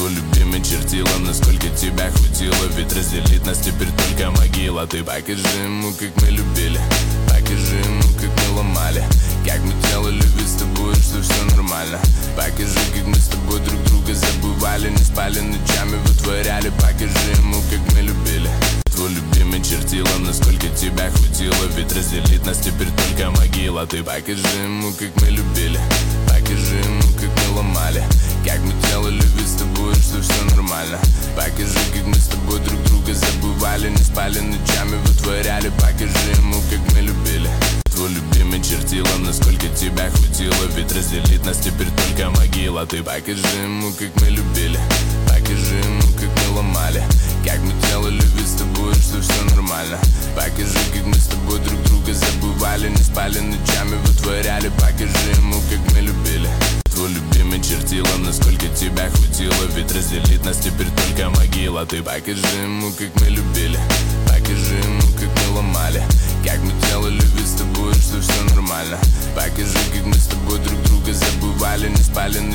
Твой любимый чертила, насколько тебя хватило. Ведь разделит нас теперь только могила. Ты покажи ему, как мы любили, покажи ему, как мы ломали, как мы делали вид с тобой, что все нормально. Покажи, как мы с тобой друг друга забывали, не спали ночами, вытворяли. Покажи ему, как мы любили. Твой любимый чертила, насколько тебя хватило. Ведь разделит нас теперь только могила. Ты покажи ему, как мы любили, покажи ему, как мы ломали, как мы делали вид с тобой, что все нормально. Покажи, как мы с тобой друг друга забывали, не спали ночами, вытворяли. Покажи ему, как мы любили. Твой любимый чертила, насколько тебя хватило. Ведь разделит нас теперь только могила. Ты покажи ему, как мы любили, покажи ему, как мы ломали, как мы делали вид с тобой, что все нормально. Покажи, как мы с тобой друг друга забывали, не спали ночами, вытворяли. Покажи ему, как мы любили. Твой любимый чертила, насколько тебя хватило. Ведь разделит нас теперь только могила. Ты покажи ему, как мы любили, покажи ему, как мы ломали, как мы делали вид с тобой, что все нормально. Покажи, как мы с тобой друг друга забывали, не спали